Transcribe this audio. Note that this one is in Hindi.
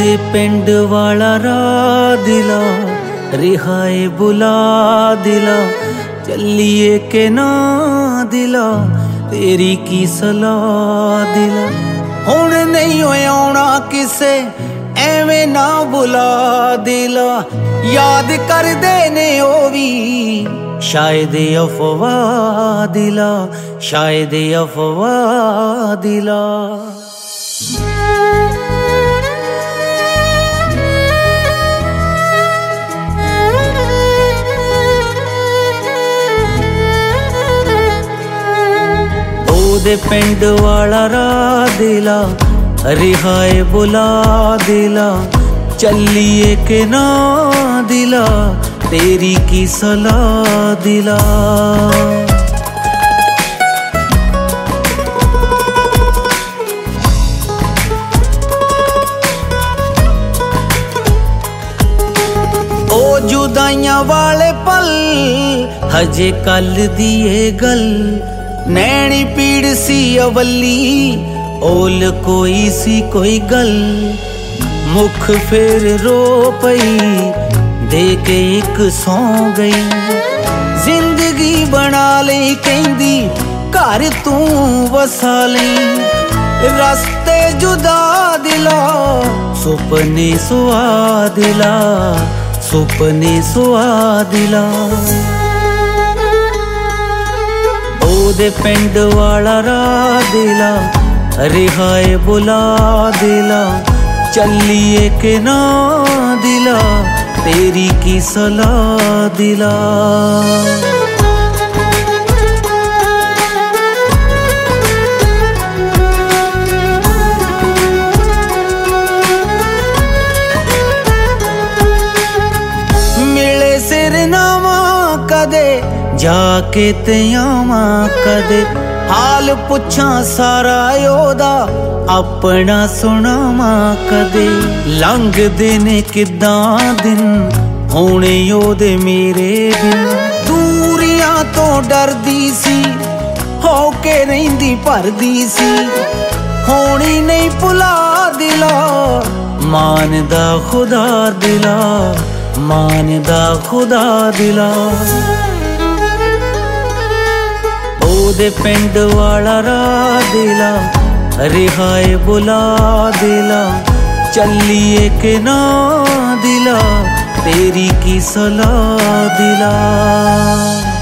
ਉਹਦੇ ਪਿੰਡ ਵਾਲਾ ਰਾਹ ਦਿਲਾ ਰਿਹਾਏ ਬੁਲਾ ਦਿਲਾ ਚੱਲੀਏ ਕਿ ਨਾ ਦਿਲਾ तेरी की सलाह दिला हुण नहीं आउणा किसे एवें ना बुला दिला याद कर देने ओ भी शायद अफवाह दिला शायद अफवाह दिला ਉਹਦੇ ਪਿੰਡ ਵਾਲਾ ਰਾਹ ਦਿਲਾ ਰਿਹਾਏ ਬੁਲਾ ਦਿਲਾ ਚੱਲੀਏ ਕਿ ਨਾ ਦਿਲਾ ਤੇਰੀ ਕੀ ਸਲਾਹ ਦਿਲਾ ਉਹ ਜੁਦਾਈਆਂ ਵਾਲੇ ਪਲ ਹਜੇ ਕੱਲ ਦੀ ਇਹ ਗੱਲ नैनी पीड़ सी अवली ओल कोई सी कोई गल मुख फिर रो पई दे के एक सौ गई जिंदगी बना लई कहंदी घर तू वसा लई रस्ते जुदा दिला सुपने सुआ दिला सुपने सुआ दिला ਉਹਦੇ ਪਿੰਡ ਵਾਲਾ ਰਾਹ ਦਿਲਾ ਰਿਹਾਏ ਬੁਲਾ ਦਿਲਾ ਚੱਲੀਏ ਕਿ ਨਾ ਦਿਲਾ ਤੇਰੀ ਕੀ ਸਲਾਹ ਦਿਲਾ ਮਿਲੇ ਸਿਰ ਨਾਵਾ ਕਦੇ जाके ते आवा कदे हाल पुछा सारा ओदा अपना सुनावा कदे लंघदे ने किदां दिन होने ओदे मेरे बिन दूरियां तो डरदी सी हो के रहिंदी भरदी सी होनी नहीं भुला दिला मानदा खुदा दिला मानदा खुदा दिला ਉਹਦੇ ਪਿੰਡ ਵਾਲਾ ਰਾਹ ਦਿਲਾ ਰਿਹਾਏ ਬੁਲਾ ਦਿਲਾ ਚੱਲੀਏ ਕਿ ਨਾ ਦਿਲਾ ਤੇਰੀ ਕੀ ਸਲਾਹ ਦਿਲਾ